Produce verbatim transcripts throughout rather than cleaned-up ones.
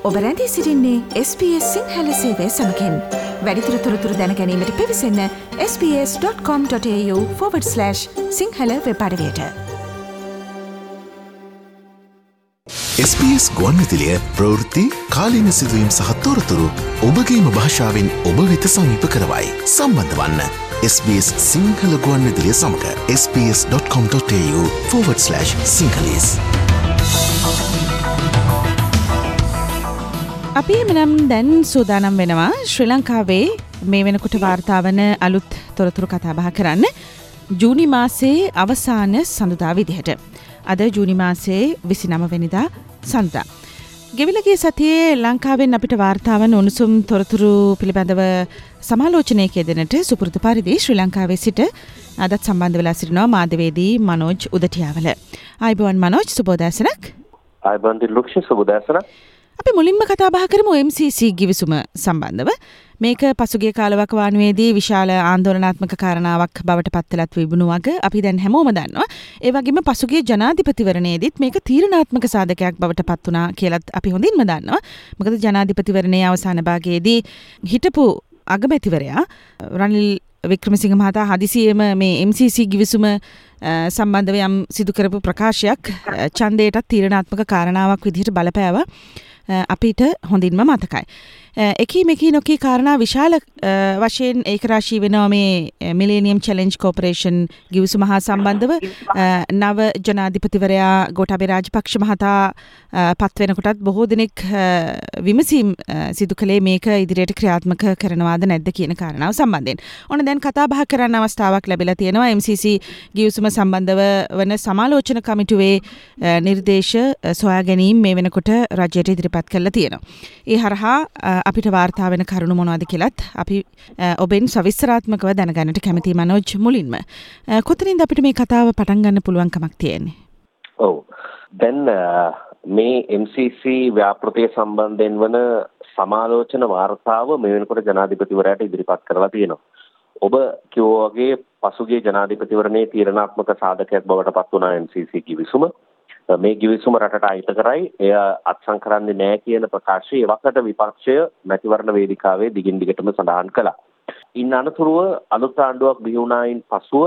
ඔබ රැඳී සිටින්නේ එස් බී එස් සිංහල සේවය සමගින්. වැඩිදුර තොරතුරු දැන ගැනීමට පිවිසන්න S B S dot com dot A U forward slash Sinhala web අඩවියට. එස් බී එස් ගුවන්විදුලිය ප්‍රවෘත්ති කාලීන සිදුවීම් සහ තොරතුරු ඔබගේම භාෂාවෙන් ඔබ වෙත සමීප කරවයි. සම්බන්ධ වන්න එස් බී එස් සිංහල ගුවන්විදුලිය සමග S B S dot com dot A U forward slash Sinhalese. අපි එමනම් දැන් සූදානම් වෙනවා ශ්‍රී ලංකාවේ මේ වෙනකොට වාර්තා වන අලුත් තොරතුරු කතා බහ කරන්න ජූනි මාසයේ අවසාන සඳුදා විදිහට. අද ජූනි මාසයේ විසිනම වෙනිදා සඳුදා. ගෙවිලා ගිය සතියේ ලංකාවෙන් අපිට වාර්තා වන උණුසුම් තොරතුරු පිළිබඳව සමාලෝචනයක යෙදෙන්නට සුපුරුදු පරිදි ශ්‍රී ලංකාවේ සිට අදත් සම්බන්ධ වෙලා සිටිනවා මාධ්‍යවේදී මනෝජ් උදටියාවල. ආයිබෝන් මනෝජ්, සුබෝදෑසනක්. ආයිබෝන් දිලුක්ෂි, සුබෝදෑසනක්. අපි මුලින්ම කතා බහ කරමු එම් සී සී ගිවිසුම සම්බන්ධව. මේක පසුගිය කාලවකවානුවේදී විශාල ආందోලනාත්මක කාරණාවක් බවට පත් වෙලත් විබුණු වග අපි දැන් හැමෝම දන්නවා. ඒ වගේම පසුගිය ජනාධිපතිවරණයේදීත් මේක තීරණාත්මක සාධකයක් බවට පත් වුණා කියලත් අපි හොඳින්ම දන්නවා. මොකද ජනාධිපතිවරණයේ අවසාන භාගයේදී හිටපු අගමැතිවරයා රනිල් වික්‍රමසිංහ මහතා හදිසියෙම මේ එම් සී සී ගිවිසුම සම්බන්ධව යම් සිදු කරපු ප්‍රකාශයක් ඡන්දයටත් තීරණාත්මක කාරණාවක් විදිහට බලපෑවා. අපිට හොඳින්ම මතකයි. එකී මෙකී නොකී කාරණා විශාල වශයෙන් ඒකරාශී වෙනවා මේ මිලේනියම් චැලෙන්ජ් කෝපරේෂන් ගිවිසුම හා සම්බන්ධව. නව ජනාධිපතිවරයා ගෝඨාභය රාජපක්ෂ මහතා පත් වෙනකොටත් බොහෝ දෙනෙක් විමසීම් සිදු කළේ මේක ඉදිරියට ක්‍රියාත්මක කරනවාද නැද්ද කියන කාරණාව සම්බන්ධයෙන්. ඔන්න දැන් කතා බහ කරන්න අවස්ථාවක් ලැබිලා තියෙනවා. එම් සී සී ගිවිසුම සම්බන්ධව වන සමාලෝචන කමිටුවේ නිර්දේශ සොයා ගැනීම මේ වෙනකොට රජයට ඉදිරිපත් කරලා තියෙනවා. ඒ හරහා අපිට වාර්තා වෙන කරුණු මොනවද කියලත් අපි ඔබෙන් සවිස්තරාත්මකව දැනගන්නට කැමතියි මනෝජ්. මුලින්ම කොතනින්ද අපිට මේ කතාව පටන් ගන්න පුළුවන් කමක් තියෙන්නේ? ඔව්. දැන් මේ එම් සී සී ව්‍යාපෘතිය සම්බන්ධයෙන් වන සමාලෝචන වාර්තාව මේ වෙනකොට ජනාධිපතිවරයාට ඉදිරිපත් කරලා තියෙනවා. ඔබ කිව්වා වගේ පසුගිය ජනාධිපතිවරණයේ තීරණාත්මක සාධකයක් බවට පත් වුණා එම් සී සී ගිවිසුම. මේ ගිවිසුම රටට අයිති කරයි, එය අත්සන් කරන්නේ නැහැ කියන ප්‍රකාශය එවකට විපක්ෂය මැතිවරණ වේදිකාවේ දිගින් දිගටම සඳහන් කළා. ඉන් අනතුරුව අලුත් ආණ්ඩුවක් බිහි වුණායින් පසුව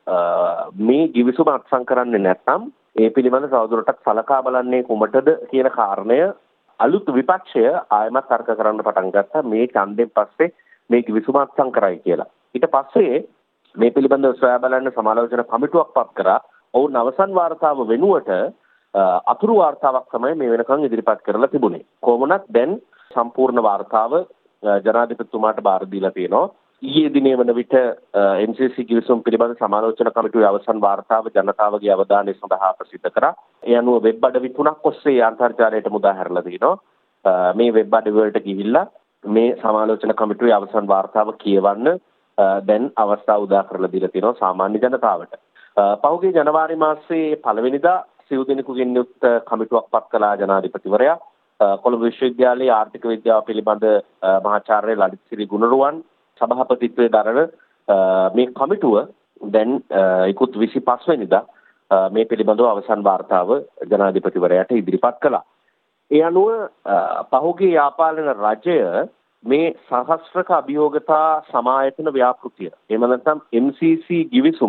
මේ ගිවිසුම අත්සන් කරන්නේ නැත්නම් ඒ පිළිබඳ තවදුරටත් සලකා බලන්නේ කුමටද කියන කාරණය අලුත් විපක්ෂය ආයමත් තර්ක කරන්න පටන් ගත්තා. මේ ඡන්දයෙන් පස්සේ මේ ගිවිසුම අත්සන් කරයි කියලා. ඊට පස්සේ මේ පිළිබඳව සොයා බලන්න සමාලෝචන කමිටුවක් පත් කරා. ඔවුන් අවසන් වාර්තාව වෙනුවට අතුරු වාර්තාවක් තමයි මේ වෙනකන් ඉදිරිපත් කරලා තිබුණේ. කොහොමනත් දැන් සම්පූර්ණ වාර්තාව ජනාධිපතිතුමාට බාර දීලා තියෙනවා. ඊයේ දිනේ වන විට එම් සී සී ගිවිසුම පිළිබඳ සමාලෝචන කමිටුවේ අවසන් වාර්තාව ජනතාවගේ අවධානය සඳහා ප්‍රසිද්ධ කරා. ඒ අනුව වෙබ් අඩවි තුනක් ඔස්සේ අන්තර්ජාලයට මුදා හැරලා තිනවා. මේ වෙබ් අඩවි වලට ගිහිල්ලා මේ සමාලෝචන කමිටුවේ අවසන් වාර්තාව කියවන්න දැන් අවස්ථාව උදා කරලා දීලා තියෙනවා සාමාන්‍ය ජනතාවට. පහුගිය ජනවාරි මාසයේ පළවෙනිදා සිව් දෙනෙකුගෙන් යුත් කමිටුවක් පත් කළා ජනාධිපතිවරයා. කොළඹ විශ්වවිද්‍යාලයේ ආර්ථික විද්‍යාව පිළිබඳ මහාචාර්ය ලලිත් සිරි ගුණරුවන් සභාපතිත්වයේ දරන මේ කමිටුව දැන් ඉකුත් විසිපහ වෙනිදා මේ පිළිබඳව අවසන් වාර්තාව ජනාධිපතිවරයාට ඉදිරිපත් කළා. ඒ අනුව පහුගිය යාපාලන රජය මේ සහස්‍රක අභියෝගතා සමායතන ව්‍යාපෘතිය එහෙම නැත්නම් එම් සී සී ගිවිසුම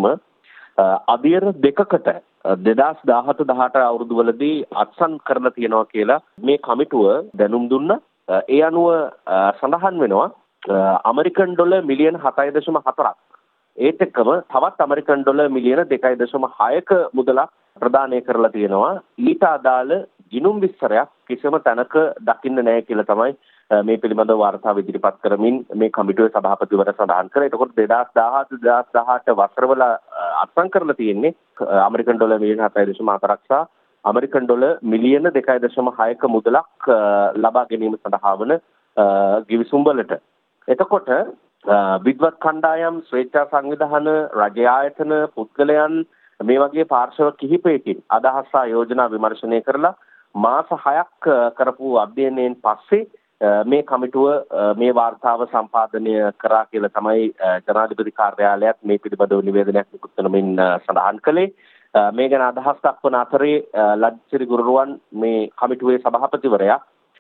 අධියර දෙකකට දෙදාස් දාහත දහඅට අවුරුදුවලදී අත්සන් කරලා තියෙනවා කියලා මේ කමිටුව දැනුම් දුන්නා. ඒ අනුව සඳහන් වෙනවා ඇමරිකන් ඩොලර් මිලියන හතයි දශම හතරක් ඒත් එක්කම තවත් ඇමරිකන් ඩොලර් මිලියන දෙකයි දශම හයක මුදලක් ප්‍රදානය කරලා තියෙනවා. ඊට අදාළ ගිණුම් විස්තරයක් කිසිම තැනක දකින්න නැහැ කියලා තමයි මේ පිළිබඳව වාර්තාව ඉදිරිපත් කරමින් මේ කමිටුවේ සභාපතිවරයා සඳහන් කළා. එතකොට දෙදාස් දහහත දෙදාස් දහඅට වසරවල අත්සන් කරලා තියෙන්නේ ඇමරිකන් ඩොලර් මිලියන හතයි දශම හතරක් සහ ඇමරිකන් ඩොලර් මිලියන දෙකයි දශම හයක මුදලක් ලබා ගැනීම සඳහා වන ගිවිසුම් වලට. එතකොට විද්වත් කණ්ඩායම්, ස්වේච්ඡා සංවිධාන, රජ ආයතන, පුද්ගලයන් මේ වගේ පාර්ශව කිහිපයකින් අදහස් සහ යෝජනා විමර්ශනය කරලා මාස හයක් කරපු අධ්‍යයනයෙන් පස්සේ මේ කමිටුව මේ වාර්තාව සම්පාදනය කරා කියලා තමයි ජනාධිපති කාර්යාලයත් මේ පිළිබඳව නිවේදනයක් නිකුත් කරමින් සඳහන් කළේ. මේ ගැන අදහස් දක්වන අතරේ ලජ්ජිරි ගුරුරුවන් මේ කමිටුවේ සභාපතිවරයා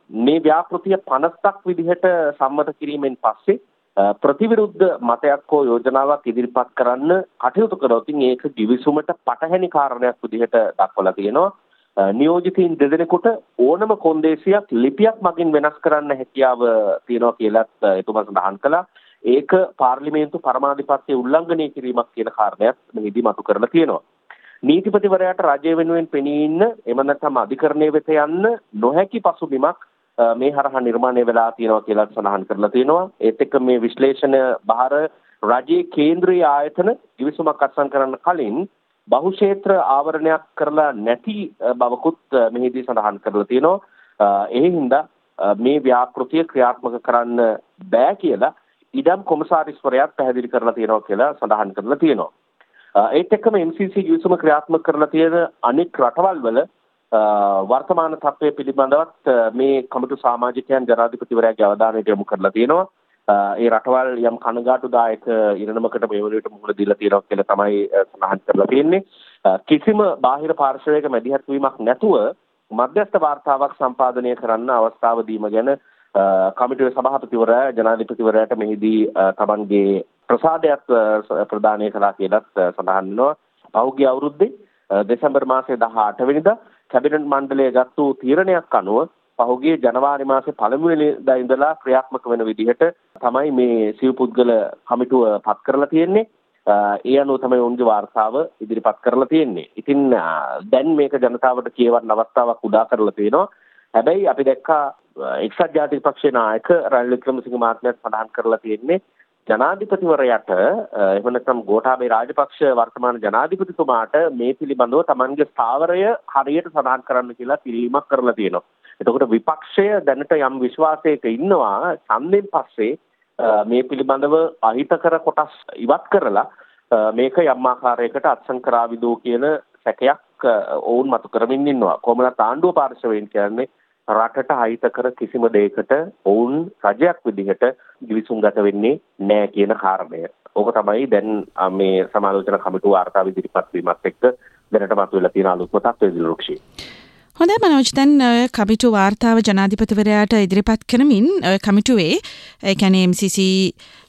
මේ ව්‍යාපෘතිය පනස්සක් විදිහට සම්මත කිරීමෙන් පස්සේ ප්‍රතිවිරුද්ධ මතයක් හෝ යෝජනාවක් ඉදිරිපත් කරන්න කටයුතු කරොත් ඒක දිවිසුමට පටහැනි කාරණයක් විදිහට දක්වලා තියෙනවා. නියෝජිතයින් දෙදෙනෙකුට ඕනම කොන්දේසියක් ලිපියක් මගින් වෙනස් කරන්න හැකියාව තියෙනවා කියලාත් එතුමා සඳහන් කළා. ඒක පාර්ලිමේන්තු පරමාධිපත්‍ය උල්ලංඝනය කිරීමක් කියන කාරණයක් මෙහිදී මතු කරලා තියෙනවා. නීතිපතිවරයාට රජය වෙනුවෙන් පෙනී ඉන්න එම නැත්නම් අධිකරණය වෙත යන්න නොහැකි පසුබිමක් මේ හරහා නිර්මාණය වෙලා තියෙනවා කියලා සඳහන් කරලා තියෙනවා. ඒත් එක්ක මේ විශ්ලේෂණ බාර රජයේ කේන්ද්‍රීය ආයතන කිවිසුමක් අත්සන් කරන්න කලින් බහුක්ෂේත්‍ර ආවරණයක් කරලා නැති බවකුත් මෙහිදී සඳහන් කරලා තියෙනවා. ඒ හින්දා මේ ව්‍යාපෘතිය ක්‍රියාත්මක කරන්න බෑ කියලා ඉඩම් කොමසාරිස්වරයාත් පැහැදිලි කරලා තියෙනවා කියලා සඳහන් කරලා තියෙනවා. ඒත් එක්කම එම් සී සී කිවිසුම ක්‍රියාත්මක කරලා තියෙන අනෙක් රටවල් වල වර්තමාන තත්ත්වය පිළිබඳවත් මේ කමිටු සමාජිකයන් ජනාධිපතිවරයාගේ අවධානයට යොමු කරලා තියෙනවා. ඒ රටවල් යම් කනගාටුදායක ඉරණමකට මේ වලට මුහුණ දීලා තියෙනවා කියලා තමයි සඳහන් කරලා තියෙන්නේ. කිසිම බාහිර පාර්ශවයක මැදිහත් වීමක් නැතුව මධ්‍යස්ථ වාර්තාවක් සම්පාදනය කරන්න අවස්ථාව දීම ගැන කමිටුවේ සභාපතිවරයා ජනාධිපතිවරයාට මෙහිදී තමන්ගේ ප්‍රසාදයක් ප්‍රදානය කළා කියලාත් සඳහන් වෙනවා. පහුගිය අවුරුද්දේ දෙසැම්බර් මාසයේ දහඅට වෙනිදා කැබිනට් මණ්ඩලය ගත්තු තීරණයක් අනුව පහුගිය ජනවාරි මාසේ පළමු වෙනිදා ඉඳලා ක්‍රියාත්මක වෙන විදිහට තමයි මේ සිව් පුද්ගල කමිටුව පත් කරලා තියෙන්නේ. ඒ අනුව තමයි ඔවුන්ගේ වාර්තාව ඉදිරිපත් කරලා තියෙන්නේ. ඉතින් දැන් මේක ජනතාවට කියවන්න අවස්ථාවක් උදා කරලා තියෙනවා. හැබැයි අපි දැක්කා එක්සත් ජාතික පක්ෂයේ නායක රනිල් වික්‍රමසිංහ මහත්මයාත් සඳහන් කරලා තියෙන්නේ ජනාධිපතිවරයාට එහෙම නැත්නම් ගෝඨාභය රාජපක්ෂ වර්තමාන ජනාධිපතිතුමාට මේ පිළිබඳව තමන්ගේ ස්ථාවරය හරියට සඳහන් කරන්න කියලා පිළිීමක් කරලා තියෙනවා. එතකොට විපක්ෂය දැනට යම් විශ්වාසයක ඉන්නවා ඡන්දෙන් පස්සේ මේ පිළිබඳව අහිතකර කොටස් ඉවත් කරලා මේක යම් ආකාරයකට අත්සන් කරාවිදෝ කියන සැකයක් ඔවුන් මතු කරමින් ඉන්නවා. කොහොමද ආණ්ඩුව පාර්ශවයෙන් කියන්නේ රටට අහිතකර කිසිම දෙයකට ඔවුන් රජයක් විදිහට දිවිසුම් ගත වෙන්නේ නැහැ කියන කාරණය. ඕක තමයි දැන් මේ සමාලෝචන කමිටුව වාර්තාව ඉදිරිපත් වීමත් එක්ක දැනට මතුවලා තියෙන අලුත්ම තත්ත්වය දිලුක්ෂි. හොඳයි මනෝජ්, දැන් කමිටු වාර්තාව ජනාධිපතිවරයාට ඉදිරිපත් කරමින් කමිටුවේ ඒ කියන්නේ එම් සී සී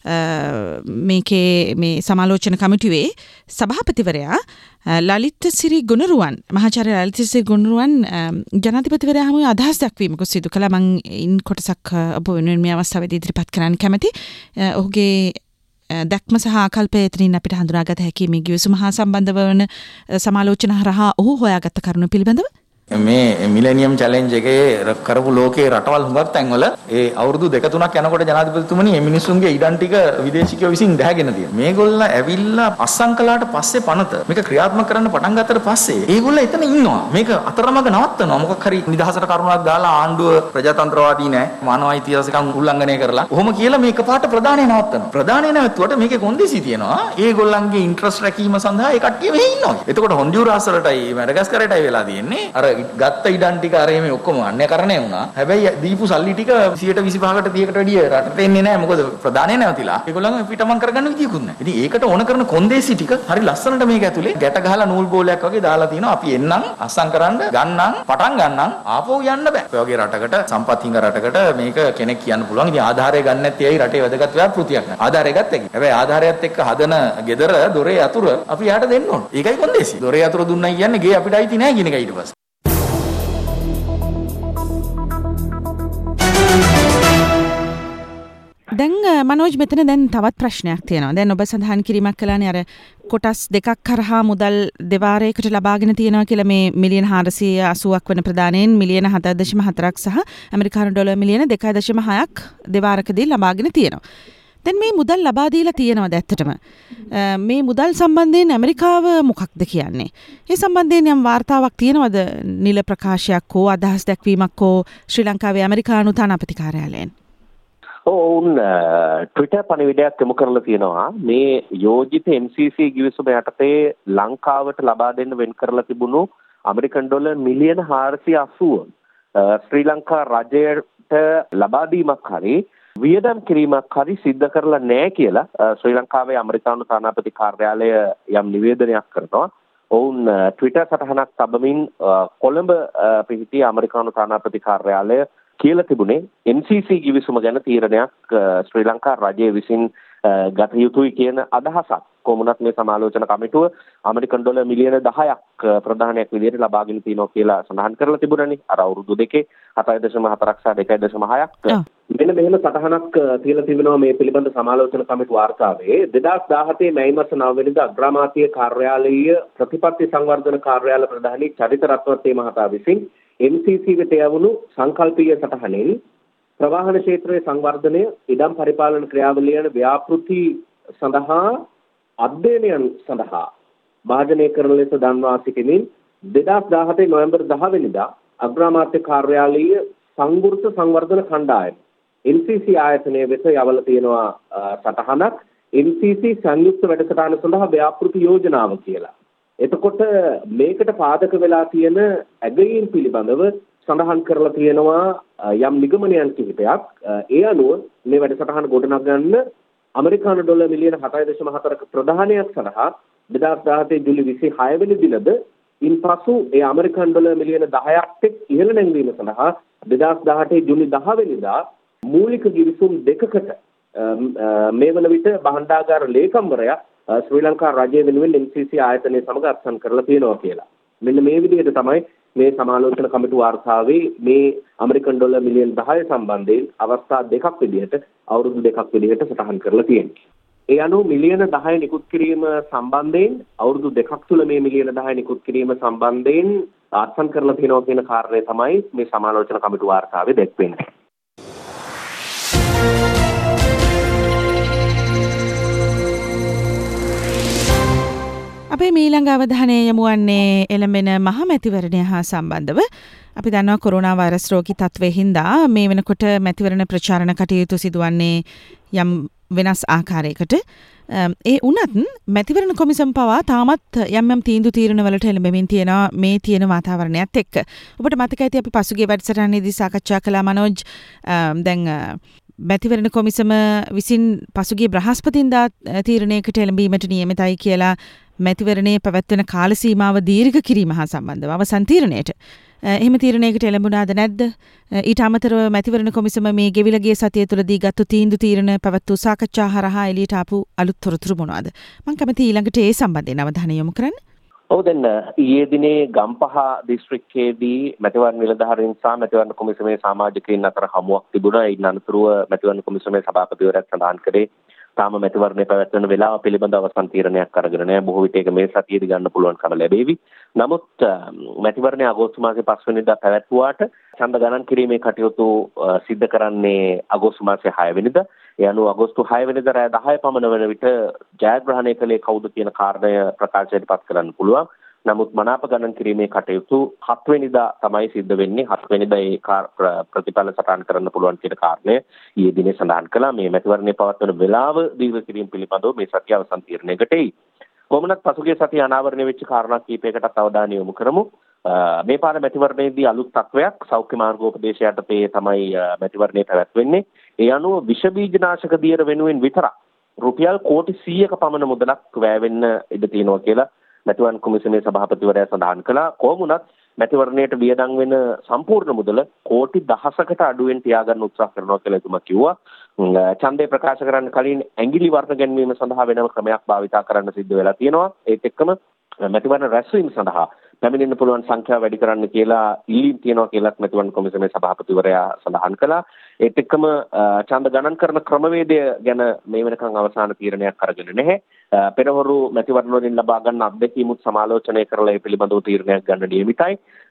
මේකේ මේ සමාලෝචන කමිටුවේ සභාපතිවරයා ලලිත් සිරි ගුණරුවන් මහාචාර්ය ලලිත් සිරි ගුණරුවන් ජනාධිපතිවරයා හමුවේ අදහස් දක්වීමක් සිදු කළා. මම ඉන් කොටසක් ඔබ වෙනුවෙන් මේ අවස්ථාවේදී ඉදිරිපත් කරන්න කැමැති. ඔහුගේ දැක්ම සහ ආකල්පය එතනින් අපිට හඳුනාගත හැකි මේ ගිවිසුම හා සම්බන්ධ වන සමාලෝචන හරහා ඔහු හොයාගත්ත කරුණු පිළිබඳව මේ මිලෙනියම් චැලෙන්ජ් එකේ කරපු ලෝකේ රටවල් හුඟක් තැන්වල ඒ අවුරුදු දෙක තුනක් යනකොට ජනාධිපතිතුමනි මේ මිනිස්සුන්ගේ ඉඩම් ටික විදේශිකයෝ විසින් දැහැගෙන තියෙනවා. මේගොල්ල ඇවිල්ලා අස්සම් කළාට පස්සේ පනත මේක ක්‍රියාත්මක කරන්න පටන් ගත්තට පස්සේ ඒගොල්ල එතන ඉන්නවා. මේක අතරමඟ නවත්තනවා. මොකක් හරි නිදහසට කරුණක් දාලා ආණ්ඩුව ප්‍රජාතන්ත්‍රවාදී නෑ, මානව අයිතිවාසිකම් උල්ලංඝනය කරලා කොහොම කියලා මේක පාට ප්‍රධානය නවත්තනවා. ප්‍රධානය නැවතුවට මේකේ කොන්දේසි තියෙනවා. ඒගොල්ලන්ගේ ඉන්ට්‍රස්ට් රැකීම සඳහා ඒ කට්ටිය මෙහි ඉන්නවා. එතකොට හොන්ඩියුරාස් වලටයි මැඩගස්කරටයි වෙලා තියෙන්නේ. අර ගත්ත ඉඩම් ටික අර මේ ඔක්කොම අන්‍යකරණය වුණා. හැබැයි දීපු සල්ලි ටික සියයට විසිපහකට තිහකට වැඩිය රටට එන්නේ නැහැ. මොකද ප්‍රධානය නැවතිලා. ඒගොල්ලන් පිටමන් කරගන්න විදියකුත් නැහැ. ඉතින් ඒකට ඕන කරන කොන්දේසි ටික හරි ලස්සනට මේක ඇතුලේ ගැට ගහලා නූල් බෝලයක් වගේ දාලා තිනවා. අපි එන්නම් අස්සම් කරන්න ගන්නම් පටන් ගන්නම් ආපහු යන්න බෑ. ඔය වගේ රටකට සම්පත් හිඟ රටකට මේක කෙනෙක් කියන්න පුළුවන්. ඉතින් ආධාරය ගන්න නැත්තේ ඇයි රටේ වැදගත් ව්‍යාපෘතියක් නෑ. ආධාරය ගත්තා කි. හැබැයි ආධාරයත් එක්ක හදන ගෙදර දොරේ අතුර අපි යාට දෙන්න ඕන. ඒකයි කොන්දේසි. දොරේ අතුර දුන්නයි කියන්නේ ගේ අපිට අයිති නෑ කියන එක ඊට පස්සේ. දැන් මනෝජ් මෙතන දැන් තවත් ප්‍රශ්නයක් තියෙනවා. දැන් ඔබ සඳහන් කිරීමක් කළානේ අර කොටස් දෙකක් කරහා මුදල් දෙවාරයකට ලබාගෙන තියෙනවා කියලා මේ මිලියන හාරසිය අසූවක් වන ප්‍රදානයෙන් මිලියන හතර දශම හතරක් සහ ඇමරිකානු ඩොලර් මිලියන දෙකයි දශම හයක් දෙවාරකදී ලබාගෙන තියෙනවා. දැන් මේ මුදල් ලබා දීලා තියෙනවද ඇත්තටම? මේ මුදල් සම්බන්ධයෙන් ඇමරිකාව මොකක්ද කියන්නේ? ඒ සම්බන්ධයෙන් යම් වාර්තාවක් තියෙනවද? නිල ප්‍රකාශයක් හෝ අදහස් දැක්වීමක් හෝ ශ්‍රී ලංකාවේ ඇමරිකානු තානාපති කාර්යාලයෙන්? ඔවුන් ට්විටර් පණිවිඩයක් යොමු කරලා තියෙනවා. මේ යෝජිත එම් සී සී ගිවිසුම යටතේ ලංකාවට ලබා දෙන්න වෙන් කරලා තිබුණු ඇමරිකන් ඩොලර් මිලියන හාරසිය අසූව ශ්‍රී ලංකා රජයට ලබා දීමක් හරි වියදම් කිරීමක් හරි සිද්ධ කරලා නැහැ කියලා ශ්‍රී ලංකාවේ ඇමරිකානු තානාපති කාර්යාලය යම් නිවේදනයක් කරනවා. ඔවුන් ට්විටර් සටහනක් තබමින් කොළඹ පිහිටි ඇමරිකානු තානාපති කාර්යාලය කියලා තිබුණේ එම් සී සී ගිවිසුම ගැන තීරණයක් ශ්‍රී ලංකා රජය විසින් ගත යුතුයි කියන අදහසක්. කොමුණත් මේ සමාලෝචන කමිටුව ඇමරිකන් ඩොලර් මිලියන දහයක් ප්‍රධානයක් විදිහට ලබාගෙන තියෙනවා කියලා සඳහන් කරලා තිබුණානේ. අර අවුරුදු දෙකේ හතයි දශම හතරක් සහ දෙකයි දශම හයක් මෙන්න මෙහෙම සටහනක් තියලා තිබෙනවා මේ පිළිබඳ සමාලෝචන කමිටු වාර්තාවේ. දෙදාස් දාහතේ මැයි මාස නව වෙනිදා අග්‍රාමාත්‍ය කාර්යාලීය ප්‍රතිපත්ති සංවර්ධන කාර්යාල ප්‍රධානී චරිත රත්නවර්තී මහතා විසින් එම් සී සී වෙත යවුණු සංකල්පීය සටහනෙන් ප්‍රවාහන ක්ෂේත්‍රයේ සංවර්ධනය, ඉඩම් පරිපාලන ක්‍රියාවලියන ව්‍යාපෘති සඳහා අධ්‍යයනයන් සඳහා භාජනය කරන ලෙස දන්වා සිටිමින් දෙදාස් දාහතේ නොවැම්බර් දහ වෙනිදා අග්‍රාමාත්‍ය කාර්යාලීය සංවෘත සංවර්ධන කණ්ඩායම එම් සී සී ආයතනය වෙත යවලා තියෙනවා සටහනක් එම් සී සී සංයුක්ත වැඩසටහන සඳහා ව්‍යාපෘති යෝජනාව කියලා. එතකොට මේකට පාදක වෙලා තියෙන ඇගයීම් පිළිබඳව සඳහන් කරලා තියෙනවා යම් නිගමනයන් කිහිපයක්. ඒ අනුව මේ වැඩසටහන ගොඩනගන්න ඇමරිකානු ඩොලර් මිලියන හතයි දශම හතරක ප්‍රධානයක් සඳහා දෙදාස් දාහතේ ජූලි විසිහය වෙනි දිනද ඉන්පසු ඒ ඇමරිකන් ඩොලර් මිලියන දහයක් තෙක් ඉහළ නැංවීම සඳහා දෙදාස් දහඅටේ ජූනි දහ වෙනිදා මූලික ගිවිසුම් දෙකකට මේ වන විට භාණ්ඩාගාර ලේකම්වරයා ශ්‍රී ලංකා රජය වෙනුවෙන් එම් සී සී ආයතනය සමග අත්සන් කරලා තියෙනවා කියලා. මෙන්න මේ විදිහට තමයි මේ සමාලෝචන කමිටු වාර්තාවේ මේ ඇමරිකන් ඩොලර් මිලියන දහය සම්බන්ධයෙන් අවස්ථා දෙකක් විදිහට අවුරුදු දෙකක් විදිහට සටහන් කරලා තියෙනවා. ඒ අනුව මිලියන දහය නිකුත් කිරීම සම්බන්ධයෙන් අවුරුදු දෙකක් තුළ මේ මිලියන දහය නිකුත් කිරීම සම්බන්ධයෙන් අත්සන් කරලා තියෙනවා කියන කාරණය තමයි මේ සමාලෝචන කමිටු වාර්තාවේ දැක්වෙන්නේ. අපේ මීළඟ අවධානය යොමු වන්නේ එළඹෙන මහ මැතිවරණය හා සම්බන්ධව. අපි දන්නවා කොරෝනා වෛරස් රෝගී තත්ත්වයේ හින්දා මේ වෙනකොට මැතිවරණ ප්‍රචාරණ කටයුතු සිදුවන්නේ යම් වෙනස් ආකාරයකට. ඒ වුණත් මැතිවරණ කොමිසම පවා තාමත් යම් යම් තීන්දුව තීරණ වලට එළඹෙමින් තියෙනවා මේ තියෙන වාතාවරණයත් එක්ක. ඔබට මතක ඇති අපි පසුගිය වැඩසටහනේදී සාකච්ඡා කළා මනෝජ් දැන් මැතිවරණ කොමිසම විසින් පසුගිය බ්‍රහස්පතින්දා තීරණයකට එළඹීමට නියමිතයි කියලා මැතිවරණයේ පැවැත්වෙන කාල සීමාව දීර්ඝ කිරීම හා සම්බන්ධව අවසන් තීරණයට. එහෙම තීරණයකට එළඹුණාද නැද්ද? ඊට අමතරව මැතිවරණ කොමිසම මේ ගෙවිලා ගිය සතිය තුළදී ගත්තු තීන්දුව තීරණ පැවැත්වූ සාකච්ඡා හරහා එළියට ආපු අලුත් තොරතුරු මොනවාද? මම කැමති ඊළඟට ඒ සම්බන්ධයෙන් අවධානය යොමු කරන්න. ඔව් දැන් ඊයේ දිනේ ගම්පහ දිස්ත්‍රික්කයේදී මැතිවරණ නිලධාරීන් සහ මැතිවරණ කොමිසමේ සමාජිකයින් අතර හමුවක් තිබුණා. ඒ අනතුරුව මැතිවරණ කොමිසමේ සභාපතිවරයාත් සඳහන් කරේ තාම මැතිවරණය පැවැත්වෙන වෙලාව පිළිබඳ අවසන් තීරණයක් අරගෙන නැහැ. බොහෝ විට ඒක මේ සතියේදී ගන්න පුළුවන්කම ලැබෙවි. නමුත් මැතිවරණය අගෝස්තු මාසේ පහ වෙනිදා පැවැත්වුවාට ඡන්ද ගණන් කිරීමේ කටයුතු සිද්ධ කරන්නේ අගෝස්තු මාසේ හය වෙනිදා. ඒ අනුව අගෝස්තු හය වෙනිදා රාත්‍රී දහය පමණ වන විට ජයග්‍රහණය කළේ කවුද කියන කාරණය ප්‍රකාශයට පත් කරන්න පුළුවන්. නමුත් මනාප ගණන් කිරීමේ කටයුතු හත් වෙනිදා තමයි සිද්ධ වෙන්නේ. හත් වෙනිදා ඒ ප්‍රතිඵල සටහන් කරන්න පුළුවන් කියන කාරණය ඊයේ දිනේ සඳහන් කළා. මේ මැතිවරණය පවත්වන වෙලාව දීර්ඝ කිරීම පිළිබඳව මේ සතිය අවසන් තීරණයකට එයි. කොහොමනත් පසුගිය සතිය අනාවරණය වෙච්ච කාරණා කීපයකටත් අවධානය යොමු කරමු. මේ පාර මැතිවරණයේදී අලුත් තත්වයක් සෞඛ්‍ය මාර්ගෝපදේශ යටතේ තමයි මැතිවරණය පැවැත්වෙන්නේ. ඒ අනුව විෂ බීජනාශක දියර වෙනුවෙන් විතරක් රුපියල් කෝටි සීයක පමණ මුදලක් වැය වෙන්න ඉඩ තියෙනවා කියලා මැතිවරණ කොමිසමේ සභාපතිවරයා සඳහන් කළා. කොහොමුණත් මැතිවරණයට වියදම් වෙන සම්පූර්ණ මුදල කෝටි දහසකට අඩුවෙන් තියාගන්න උත්සාහ කරනවා කියලා එතුමා කිව්වා. ඡන්දය ප්‍රකාශ කරන්න කලින් ඇඟිලි වර්ණ ගැනීම සඳහා වෙනම ක්‍රමයක් භාවිතා කරන්න සිද්ධ වෙලා තියෙනවා. ඒත් එක්කම මැතිවරණ රැස්වීම සඳහා පැමිණෙන්න පුළුවන් සංඛ්‍යාව වැඩි කරන්න කියලා ඉල්ලීම් තියෙනවා කියලාත් මැතිවරණ කොමිසමේ සභාපතිවරයා සඳහන් කළා. ඒත් එක්කම ඡන්ද ගණන් කරන ක්‍රමවේදය ගැන මේ වෙනකන් අවසාන තීරණයක් අරගෙන නැහැ. පෙරවරු මැතිවරණ වලින් ලබා ගන්න අත්දැකීමුත් සමාලෝචනය කරලා ඒ පිළිබඳව තීරණයක් ගන්න නියමිතයි.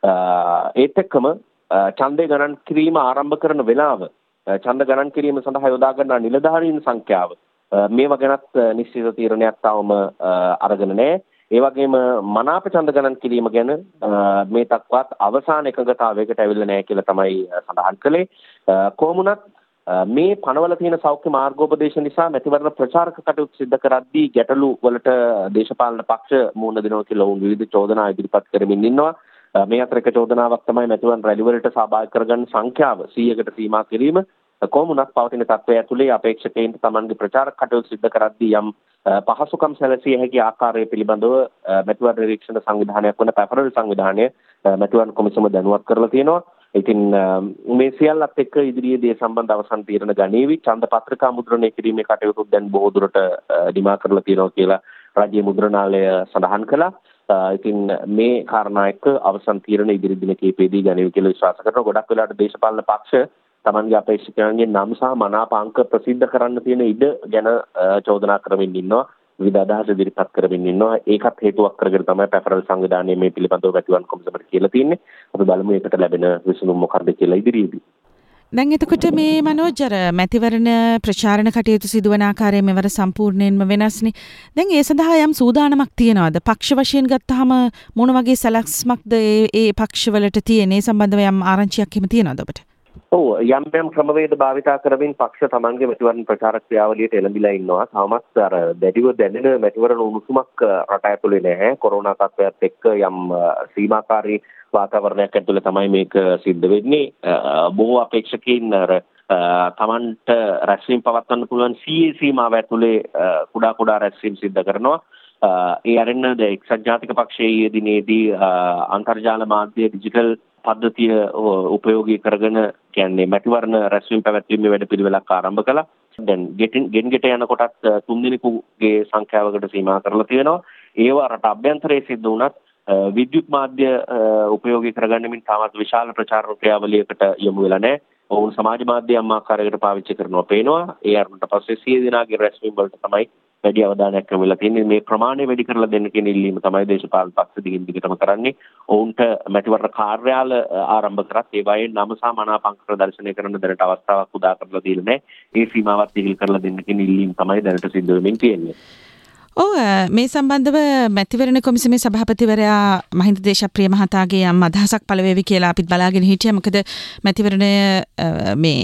ඒත් එක්කම ඡන්දය ගණන් කිරීම ආරම්භ කරන වෙලාව, ඡන්ද ගණන් කිරීම සඳහා යොදා ගන්නා නිලධාරීන් සංඛ්‍යාව මේවා ගැනත් නිශ්චිත තීරණයක් තවම අරගෙන නැහැ. ඒ වගේම මනාප ඡන්ද ගණන් කිරීම ගැන මේ තක්වත් අවසාන එකඟතාවයකට ඇවිල්ලා නැහැ කියලා තමයි සඳහන් කළේ. කොහොමුණත් මේ පනවල තියෙන සෞඛ්‍ය මාර්ගෝපදේශ නිසා මැතිවරණ ප්‍රචාරක කටයුතු සිදු කරද්දී ගැටලු වලට දේශපාලන පක්ෂ මුහුණ දෙනවා කියලා වුන් විවිධ චෝදනා ඉදිරිපත් කරමින් ඉන්නවා. මේ අතර එක චෝදනාවක් තමයි මැතිවරණ රැලි වලට සහභාගී කරගන්න සංඛ්‍යාව සීයකට සීමා කිරීම. කොහොමුණත් පවතින තත්ත්වය ඇතුලේ අපේක්ෂකයින්ට තමන්ගේ ප්‍රචාරක කටයුතු සිදු කරද්දී යම් පහසුකම් සැලසිය හැකි ආකාරය පිළිබඳව මැතිවරණ නිරීක්ෂණ සංවිධානයක් වන පැපරල් සංවිධානය මැතිවරණ කොමිසම දැනුවත් කරලා තියෙනවා. ඉතින් මේ සියල්ලත් එක්ක ඉදිරියේදී සම්බන්ධ අවසන් තීරණ ගනීවි. ඡන්ද පත්‍රිකා මුද්‍රණය කිරීමේ කටයුතු දැන් බොහෝ දුරට නිමා කරලා තියෙනවා කියලා රාජ්‍ය මුද්‍රණාලය සඳහන් කළා. ඉතින් මේ කාරණා එක්ක අවසන් තීරණ ඉදිරි දින කිහිපෙදී ගනීවි කියලා විශ්වාස කරනවා. ගොඩක් වෙලාවට දේශපාලන පක්ෂ තමන්ගේ අපේක්ෂකයන්ගේ නම් සහ මනාපාංක ප්‍රසිද්ධ කරන්න තියෙන ඉඩ ගැන චෝදනා කරමින් ඉන්නවා. විවිධ අදහස් ඉදිරිපත් කරමින් ඉන්නවා. ඒකත් හේතුවක් කරගෙන තමයි පැෆරල් සංවිධානය මේ පිළිබඳව වැටිවන් කොමිසමට කියලා තියෙන්නේ. අපි බලමු ඒකට ලැබෙන විසඳුම මොකක්ද කියලා ඉදිරියේදී. දැන් එතකොට මේ මනෝජ් අර මැතිවරණ ප්‍රචාරණ කටයුතු සිදුවන ආකාරය මෙවර සම්පූර්ණයෙන්ම වෙනස්නේ. දැන් ඒ සඳහා යම් සූදානමක් තියනවාද? පක්ෂ වශයෙන් ගත්තාම මොන වගේ සැලැස්මක්ද ඒ ඒ පක්ෂවලට තියෙන? ඒ සම්බන්ධව යම් ආරංචියක් එහෙම තියනවද ඔබට? ඔව් යම් යම් ක්‍රමවේද භාවිතා කරමින් පක්ෂ තමන්ගේ මැතිවරණ ප්‍රචාරක ක්‍රියාවලියට එළඹිලා ඉන්නවා. තාමත් අර දැඩිව දැනෙන මැතිවරණ උණුසුමක් රට ඇතුලේ නැහැ. කොරෝනා තත්ත්වයත් එක්ක යම් සීමාකාරී වාතාවරණයක් ඇතුලේ තමයි මේක සිද්ධ වෙන්නේ. බොහෝ අපේක්ෂකයින් අර තමන්ට රැස්වීම පවත්වන්න පුළුවන් සී ඒ සීමාව ඇතුලේ කුඩා කුඩා රැස්වීම් සිද්ධ කරනවා. ඒ අරින්න ද එක්සත් ජාතික පක්ෂයේ ඊයේ දිනේදී අන්තර්ජාල මාධ්‍ය ඩිජිටල් පද්ධතිය උපයෝගී කරගෙන කියන්නේ මැතිවරණ රැස්වීම පැවැත්වීමේ වැඩපිළිවෙලක් ආරම්භ කළා. දැන් ගෙටින් ගෙන් ගෙට යන කොටත් තුන් දිනකුගේ සංඛ්‍යාවකට සීමා කරලා තියෙනවා. ඒවා රට අභ්‍යන්තරයේ සිද්ධ වුණත් විද්‍යුත් මාධ්‍ය උපයෝගී කරගන්නමින් තාමත් විශාල ප්‍රචාර ක්‍රියාවලියකට යොමු වෙලා නැහැ. ඔවුන් සමාජ මාධ්‍ය යම් ආකාරයකට පාවිච්චි කරනවා පේනවා. ඒ අරමුණට පස්සේ සිය දිනාගේ රැස්වීම වලට තමයි වැඩි අවධානයක් යොමු වෙලා තියෙන්නේ. මේ ප්‍රමාණය වැඩි කරලා දෙන්න කියන ඉල්ලීම තමයි දේශපාලන පක්ෂ දිගින් දිගටම කරන්නේ. ඔවුන්ට මැතිවරණ කාර්යාල ආරම්භ කරත් ඒ වගේ නම සහ මනාපංක ප්‍රදර්ශනය කරන දැනට අවස්ථාවක් උදා කරලා දීලා නැහැ. ඒ සීමාවත් ඉහිල් කරලා දෙන්න කියන ඉල්ලීම තමයි දැනට සිද්ධ වෙමින් තියෙන්නේ. ඔව් මේ සම්බන්ධව මැතිවරණ කොමිසමේ සභාපතිවරයා මහින්ද දේශප්‍රිය මහතාගේ යම් අදහසක් පළ වේවි කියලා අපිත් බලාගෙන හිටියා. මොකද මැතිවරණය මේ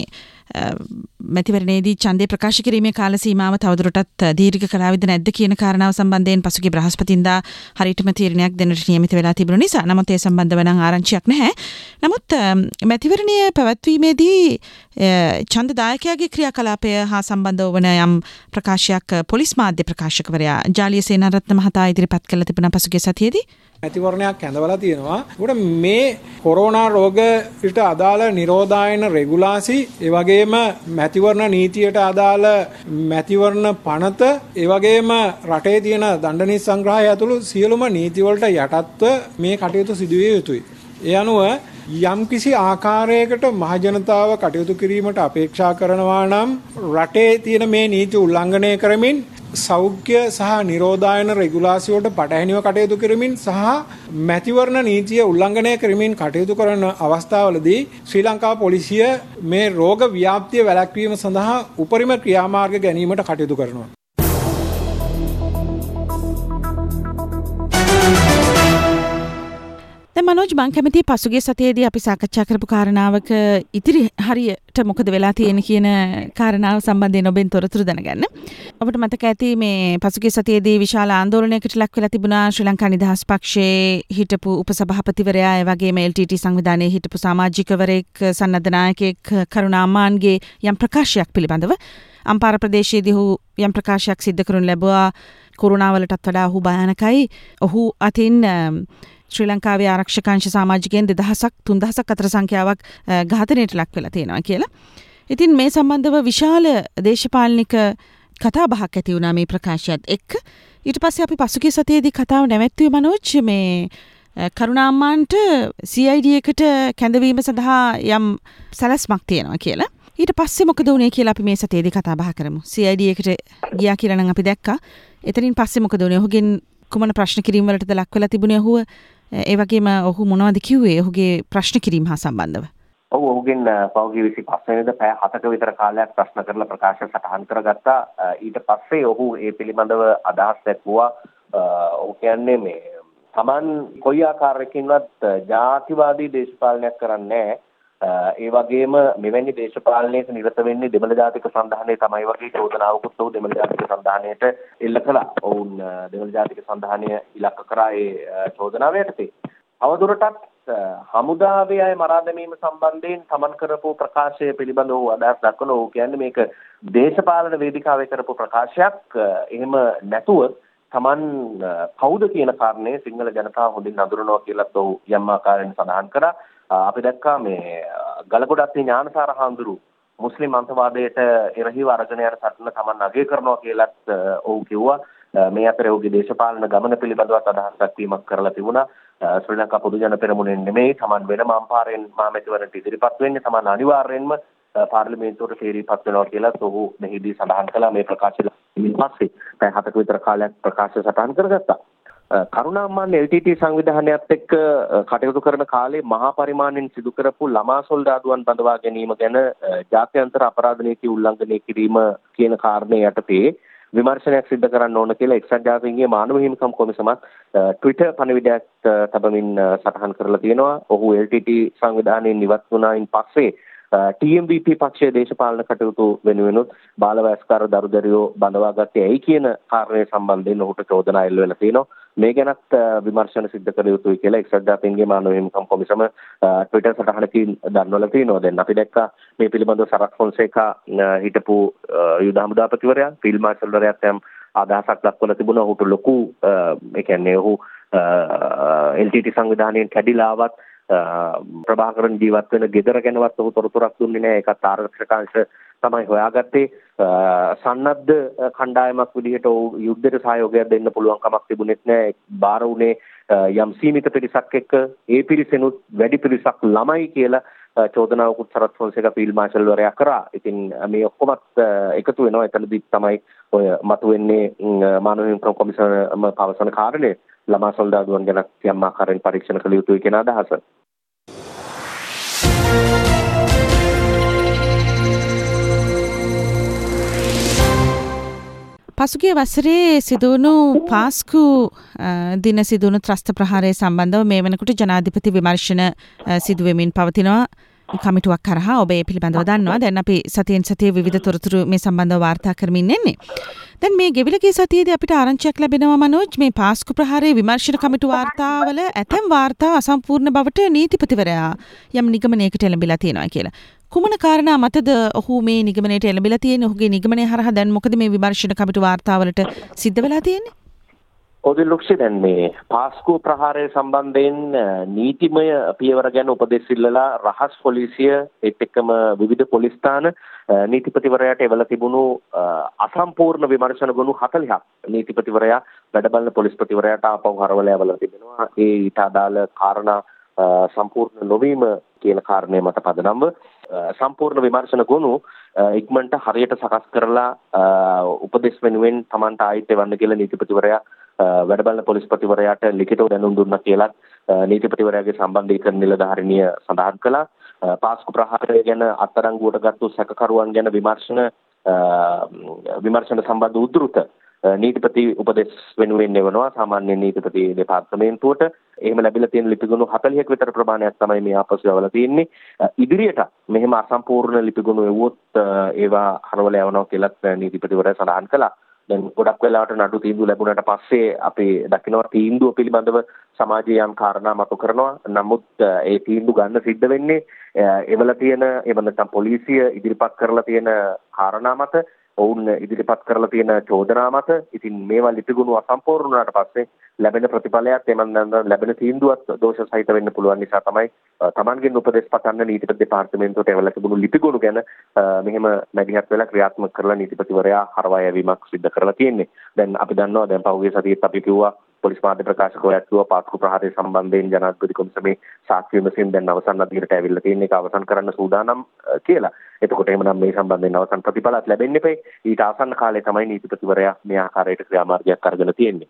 මැතිවරණයේදී ඡන්දය ප්‍රකාශ කිරීමේ කාල සීමාව තවදුරටත් දීර්ඝ කළාවිද නැද්ද කියන කාරණාව සම්බන්ධයෙන් පසුගිය බ්‍රහස්පතින්දා හරියටම තීරණයක් දෙන්නට නියමිත වෙලා තිබුණ නිසා නමුත් ඒ සම්බන්ධව නම් ආරංචියක් නැහැ. නමුත් මැතිවරණය පැවැත්වීමේදී ඡන්දදායකයාගේ ක්‍රියාකලාපය හා සම්බන්ධ වන යම් ප්‍රකාශයක් පොලිස් මාධ්‍ය ප්‍රකාශකවරයා ජාලිය සේනාරත්න මහතා ඉදිරිපත් කළ තිබුණා පසුගිය සතියේදී. මැතිවරණයක් ඇඳවලා තියෙනවා. ඒකට මේ කොරෝනා රෝගයට අදාළ නිරෝධායන රෙගුලාසි, ඒ වගේම මැතිවරණ නීතියට අදාළ මැතිවරණ පනත, ඒ වගේම රටේ තියෙන දණ්ඩ නීති සංග්‍රහය ඇතුළු සියලුම නීති වලට යටත්ව මේ කටයුතු සිදුවිය යුතුයි. ඒ අනුව යම්කිසි ආකාරයකට මහජනතාව කටයුතු කිරීමට අපේක්ෂා කරනවා නම් රටේ තියෙන මේ නීති උල්ලංඝනය කරමින් සෞඛ්‍ය සහ නිරෝධායන රෙගුලාසි වලට පටහැනිව කටයුතු කරමින් සහ මැතිවරණ නීතිය උල්ලංඝනය කරමින් කටයුතු කරන අවස්ථාවලදී ශ්‍රී ලංකා පොලිසිය මේ රෝග ව්‍යාප්තිය වැළැක්වීම සඳහා උපරිම ක්‍රියාමාර්ග ගැනීමට කටයුතු කරනවා. දැන් මනෝජ් මං කැමති පසුගිය සතියේදී අපි සාකච්ඡා කරපු කාරණාවක ඉතිරි හරියට මොකද වෙලා තියෙන්නේ කියන කාරණාව සම්බන්ධයෙන් ඔබෙන් තොරතුරු දැනගන්න. ඔබට මතක ඇති මේ පසුගිය සතියේදී විශාල ආందోලනයකට ලක් වෙලා තිබුණා ශ්‍රී ලංකා නිදහස් පක්ෂයේ හිටපු උපසභාපතිවරයා ඒ වගේම එල් ටී ටී සංවිධානයේ හිටපු සමාජිකවරයෙක් සන්නද්ධ නායකයෙක් කරුණා අම්මාන්ගේ යම් ප්‍රකාශයක් පිළිබඳව අම්පාර ප්‍රදේශයේදී ඔහු යම් ප්‍රකාශයක් සිද්ධ කරනු ලැබුවා. කොරෝනා වලටත් වඩා ඔහු භයානකයි. ඔහු අතින් ශ්‍රී ලංකාවේ ආරක්ෂකංශ සමාජිකයන් දෙදහසක් තුන්දහසක් අතර සංඛ්‍යාවක් ඝාතනයට ලක් වෙලා තියෙනවා කියලා. ඉතින් මේ සම්බන්ධව විශාල දේශපාලනික කතා බහක් ඇති වුණා මේ ප්‍රකාශයත් එක්ක. ඊට පස්සේ අපි පසුගිය සතියේදී කතාව නැවැත්තුවේ මනෝජ් මේ කරුණා අම්මාන්ට සී ආයි ඩී එකට කැඳවීම සඳහා යම් සැලැස්මක් තියෙනවා කියලා. ඊට පස්සේ මොකද වුනේ කියලා අපි මේ සතියේදී කතා බහ කරමු. සී ආයි ඩී එකට ගියා කියලා නම් අපි දැක්කා. එතනින් පස්සේ මොකද වුනේ? ඔහුගෙන් කුමන ප්‍රශ්න කිරීම වලටද ලක් වෙලා තිබුණේ ඔහුව? ඒ වගේම ඔහු මොනවද කිව්වේ ඔහුගේ ප්‍රශ්න කිරීම හා සම්බන්ධව? ඔව් ඔහුගෙන් පෞද්ගලික විසිපස් වෙනිදා පැය හතක විතර කාලයක් ප්‍රශ්න කරලා ප්‍රකාශ සටහන් කරගත්තා. ඊට පස්සේ ඔහු ඒ පිළිබඳව අදහස් දැක්වුවා. ඔහු කියන්නේ මේ Taman කොයි ආකාරයකින්වත් ජාතිවාදී දේශපාලනයක් කරන්නේ නැහැ. ඒ වගේම මෙවැනි දේශපාලනයක නිරත වෙන්නේ දෙමළ ජාතික සන්ධානයේ තමයි වගේ චෝදනාවකුත් ඔහු දෙමළ ජාතික සන්ධානයට එල්ල කළා. ඔවුන් දෙමළ ජාතික සන්ධානය ඉලක්ක කරා ඒ චෝදනාව යටතේ. අවදුරටත් හමුදාවේ අය මරා දැමීම සම්බන්ධයෙන් තමන් කරපු ප්‍රකාශය පිළිබඳව ඔහු අදහස් දක්වන ඔහු කියන්නේ මේක දේශපාලන වේදිකාවේ කරපු ප්‍රකාශයක්. එහෙම නැතුව තමන් කවුද කියන කාරණේ සිංහල ජනතාව හොඳින් හඳුනනවා කියලාත් ඔහු යම් ආකාරයෙන් සඳහන් කරා. අපි දැක්කා මේ ගලකොඩත් ඥානසාර හාමුදුරු මුස්ලිම් අන්තවාදයට එරෙහිව අරගෙන යන සටන Taman අගය කරනවා කියලාත් ඔහු කිව්වා. මේ අතරේ ඔහුගේ දේශපාලන ගමන පිළිබඳවත් අදහස් දක්වීමක් කරලා තිබුණා. ශ්‍රී ලංකා පොදු ජන පෙරමුණෙන් නෙමෙයි Taman වෙනම අම්පාරයෙන් මහමැතිවරණට ඉදිරිපත් වෙන්නේ. Taman අනිවාර්යයෙන්ම පාර්ලිමේන්තුවට තීරීපත් වෙනවා කියලා ඔහු මෙහිදී සඳහන් කළා. මේ ප්‍රකාශය ලැබීමෙන් පස්සේ පැය හතක විතර කාලයක් ප්‍රකාශය සටහන් කරගත්තා. කරුණාම්මාන් එල් ටී ටී සංවිධානයත් එක්ක කටයුතු කරන කාලේ මහා පරිමාණයෙන් සිදු කරපු ළමා සොල්දාදුවන් බඳවා ගැනීම ගැන ජාත්‍යන්තර අපරාධ නීති උල්ලංඝනය කිරීම කියන කාරණේ යටතේ විමර්ශනයක් සිදු කරන්න ඕන කියලා එක්සත් ජාතීන්ගේ මානව හිමිකම් කොමිසමත් ට්විටර් පණිවිඩයක් තබමින් සටහන් කරලා තියෙනවා. ඔහු එල් ටී ටී සංවිධානයෙන් ඉවත් වුණායින් පස්සේ ටී එම් වී පී පක්ෂයේ දේශපාලන කටයුතු වෙනුවෙනුත් බාලවයස්කාර දරුදරියෝ බඳවා ගත්තේ ඇයි කියන කාරණය සම්බන්ධයෙන් ඔහුට චෝදනා එල්ල වෙලා තියෙනවා. මේ ගැනත් විමර්ශන සිදු කළ යුතුයි කියලා එක්සත් ජාතීන්ගේ මානව හිමිකම් කොමිසම ට්විටර් සටහනකින් දන්වලා තිනවා. දැන් අපි දැක්කා මේ පිළිබඳව සරත් ෆොන්සේකා හිටපු යුද හමුදාපතිවරයා ෆීල්ඩ් මාර්ෂල්වරයාත් යම් අදහසක් දක්වලා තිබුණා. ඔහුට ලොකු ඒ කියන්නේ ඔහු එල් ටී ටී සංවිධානයෙන් කැඩිලාවත් ප්‍රභාකරන් ජීවත් වෙන ගෙදර ගැනවත් ඔහු තොරතුරක් දුන්නේ නැහැ. ඒකත් ආරක්ෂක අංශ තමයි හොයාගත්තේ. සන්නද්ධ කණ්ඩායමක් විදිහට ඔහු යුද්ධයට සහයෝගයක් දෙන්න පුළුවන් කමක් තිබුණෙත් නැහැ. බාර උනේ යම් සීමිත පිරිසක් එක්ක ඒ පිරිසෙනුත් වැඩි පිරිසක් ළමයි කියලා චෝදනාවකුත් සරත් ෆොන්සේකා ෆීල්ඩ් මාර්ෂල්වරයා කරා. ඉතින් මේ ඔක්කොමත් එකතු වෙනවා. එතනදී තමයි ඔය මතුවෙන්නේ මානව හිමිකම් කොමිසම පවසන කාරණේ ළමා සොල්දාදුවන් ගැන යම් ආකාරයෙන් පරීක්ෂණ කළ යුතුයි කියන අදහස. පසුගිය වසරේ සිදුවුණු පාස්කු දින සිදුවුණු ත්‍රස්ත ප්‍රහාරය සම්බන්ධව මේ වෙනකොට ජනාධිපති විමර්ශන සිදුවෙමින් පවතිනවා. කමිටුවක් කරහා ඔබ ඒ පිළිබඳව දන්නවා. දැන් අපි සතියෙන් සතිය විවිධ තොරතුරු මේ සම්බන්ධව වාර්තා කරමින් ඉන්නේ. දැන් මේ ගෙවිලගේ සතියේදී අපිට ආරංචියක් ලැබෙනවා මනෝජ්, මේ පාස්කු ප්‍රහාරයේ විමර්ශන කමිටු වාර්තාවල ඇතැම් වාර්තා අසම්පූර්ණ බවට නීතිපතිවරයා යම් නිගමනයකට එළඹිලා තියෙනවා කියලා. කුමන කාරණා මතද ඔහු මේ නිගමනයට එළඹිලා තියෙන්නේ? ඔහුගේ නිගමනය හරහා දැන් මොකද මේ විමර්ශන කමිටු වාර්තාවලට සිද්ධ වෙලා තියෙන්නේ? ඔදි ලොක්ෂි දැන් මේ පාස්කු ප්‍රහාරය සම්බන්ධයෙන් නීතිමය පියවර ගැන උපදෙස් ඉල්ලලා රහස් පොලිසිය ඒත් එක්කම විවිධ පොලිස් ස්ථාන නීතිපතිවරයාට එවලා තිබුණු අසම්පූර්ණ විමර්ශන ගොනු හතළිහක් නීතිපතිවරයා වැඩ බලන පොලිස්පතිවරයාට ආපහු හරවලා එවලා තිබෙනවා. ඒ ඊට අදාළ කාරණා සම්පූර්ණ නොවීම කියන කාරණය මත පදනම්ව සම්පූර්ණ විමර්ශන ගොනු ඉක්මනට හරියට සකස් කරලා උපදෙස් වෙනුවෙන් Tamanට ආයිත් එවන්න කියලා නීතිපතිවරයා වැඩ බලන පොලිස්පතිවරයාට ලිඛිතව දැනුම් දුන්නා කියලා නීතිපතිවරයාගේ සම්බන්ධීකරණ නිලධාරිනිය සඳහන් කළා. පාස්කු ප්‍රහාරය ගැන අත්අඩංගුවට ගත්තු සැකකරුවන් ගැන විමර්ශන විමර්ශන සම්බන්ධ උද්දෘත නීතිපති උපදෙස් වෙනුවෙන් එවනවා සාමාන්‍ය නීතිපති දෙපාර්තමේන්තුවට. එහෙම ලැබිලා තියෙන ලිපිගොනු හතළිහක විතර ප්‍රමාණයක් තමයි මේ ආපසු යවලා තියෙන්නේ. ඉදිරියට මෙහෙම අසම්පූර්ණ ලිපිගොනු එවුවොත් ඒවා හරවලා යවනවා කියලාත් නීතිපතිවරයා සඳහන් කළා. දැන් ගොඩක් වෙලාවට නඩු තීන්දුව ලැබුණාට පස්සේ අපි දකිනවා තීන්දුව පිළිබඳව සමාජයේ යම් කාරණා මතු කරනවා. නමුත් ඒ තීන්දුව ගන්න සිද්ධ වෙන්නේ එවලා තියෙන එවන නැත්නම් පොලිසිය ඉදිරිපත් කරලා තියෙන කාරණා මත, ඔවුන් ඉදිරිපත් කරලා තියෙන චෝදනා මත. ඉතින් මේවා ලිපිගුණ අසම්පූර්ණ වුණාට පස්සේ ලැබෙන ප්‍රතිඵලයත් එමන් ලැබෙන තීන්දුවත් දෝෂ සහිත වෙන්න පුළුවන් නිසා තමයි Tamanගෙන් උපදෙස් පතන්න නීතිපති දෙපාර්තමේන්තුවට එවලා තිබුණු ලිපිගුණ ගැන මෙහෙම මැදිහත් වෙලා ක්‍රියාත්මක කරලා නීතිපතිවරයා හරවා යැවීමක් සිදු කරලා තියෙන්නේ. දැන් අපි දන්නවා දැන් පහුගිය සතියේත් අපි කිව්වා පොලිස් මාධ්‍ය ප්‍රකාශකවරයා කිව්වා පාස්කු ප්‍රහාරය සම්බන්ධයෙන් ජනාධිපති කොමිසමේ සාක්ෂි විමසීම දැන් අවසන් අදියරට ඇවිල්ලා තියෙන එක අවසන් කරන්න සූදානම් කියලා. එතකොට එහෙමනම් මේ සම්බන්ධයෙන් අවසන් ප්‍රතිඵලات ලැබෙන්න එපේ. ඊට ආසන්න කාලේ තමයි නීතිපතිවරයා මේ ආකාරයට ක්‍රියාමාර්ගයක් අරගෙන තියෙන්නේ.